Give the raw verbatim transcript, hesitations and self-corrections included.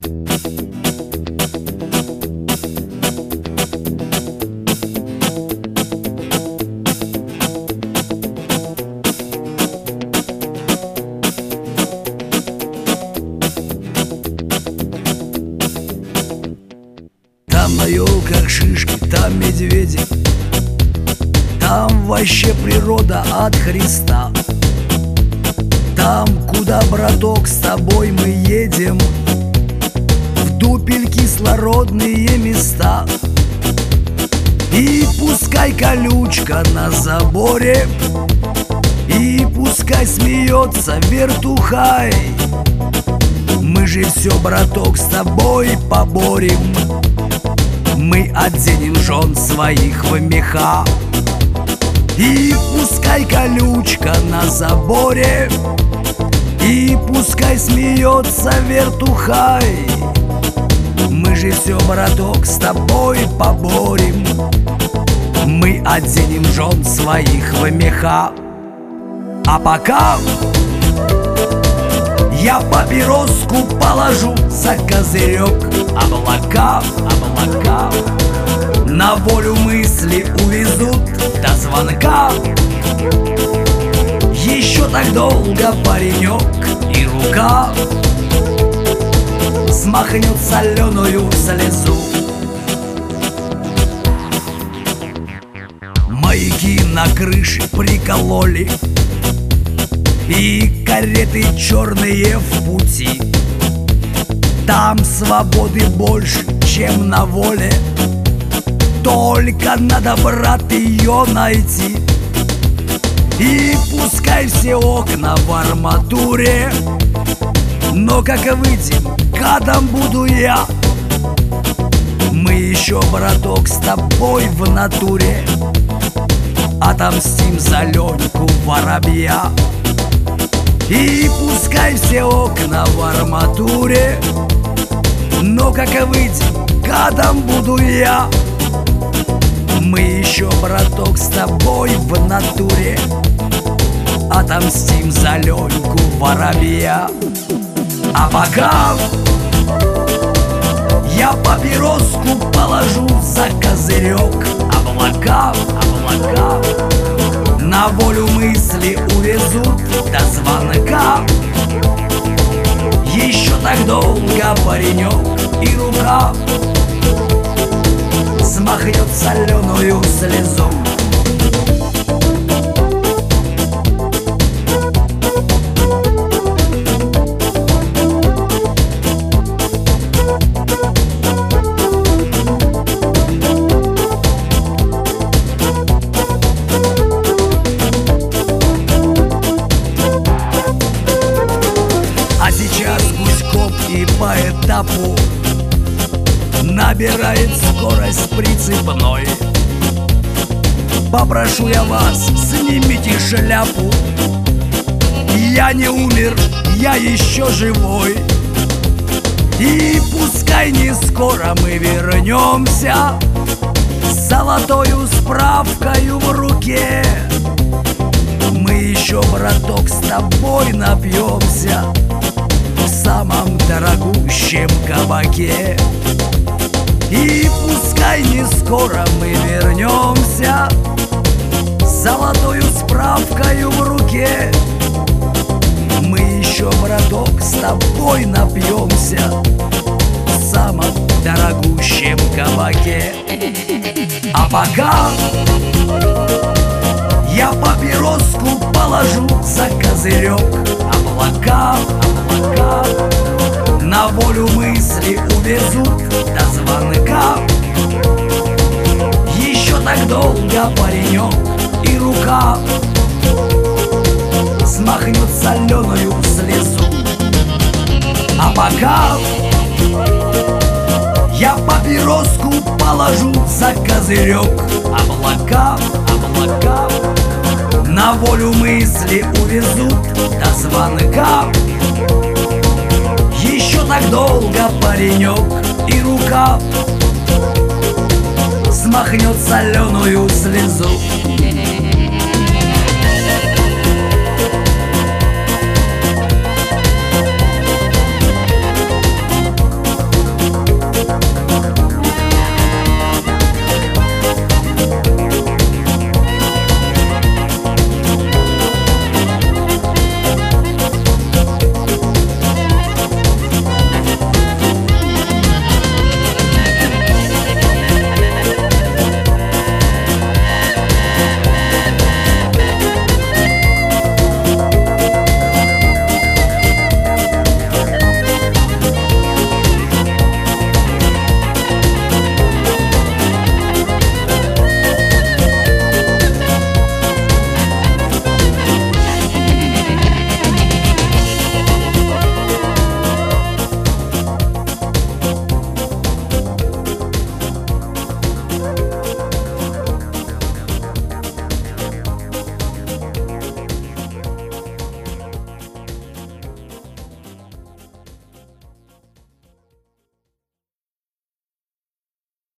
Там на елках шишки, там медведи, там вообще природа от Христа. Там, куда, браток, с тобой мы едем, в дупель кислородные места. И пускай колючка на заборе, и пускай смеется вертухай, мы же все, браток, с тобой поборем. Мы оденем жен своих в меха. И пускай колючка на заборе, и пускай смеется вертухай, мы же все, браток, с тобой поборем. Мы оденем жен своих в меха. А пока я папироску положу за козырек. Облака, облака на волю мысли увезут до звонка. Еще так долго паренек и рука смахнет соленую слезу. Маяки на крыше прикололи, и кареты черные в пути. Там свободы больше, чем на воле, только надо, брат, ее найти. И пускай все окна в арматуре, но как выйдем, гадом буду я. Мы еще, браток, с тобой в натуре отомстим за Леньку воробья. И пускай все окна в арматуре, но как выйдем, гадом буду я. Мы еще, браток, с тобой в натуре отомстим за Леньку воробья. А пока я папироску положу за козырек. Облака, облака на волю мысли увезут до звонка. Еще так долго паренек и рука смахнет соленую слезу. А сейчас Гуськов и по этапу набирает скорость прицепной. Попрошу я вас, снимите шляпу. Я не умер, я еще живой. И пускай не скоро мы вернемся с золотою справкою в руке. Мы еще, браток, с тобой напьемся в самом дорогущем кабаке. И пускай не скоро мы вернемся с золотою справкою в руке. Мы еще, браток, с тобой напьемся в самом дорогущем кабаке. А пока я папироску положу за козырек. Облака, облака на волю мысли увезут до звонка. Еще так долго паренек и рука смахнет соленую слезу. А пока я папироску положу за козырек. Облака, облака на волю мысли увезут до звонка. Еще так долго паренек и рука смахнет соленую слезу.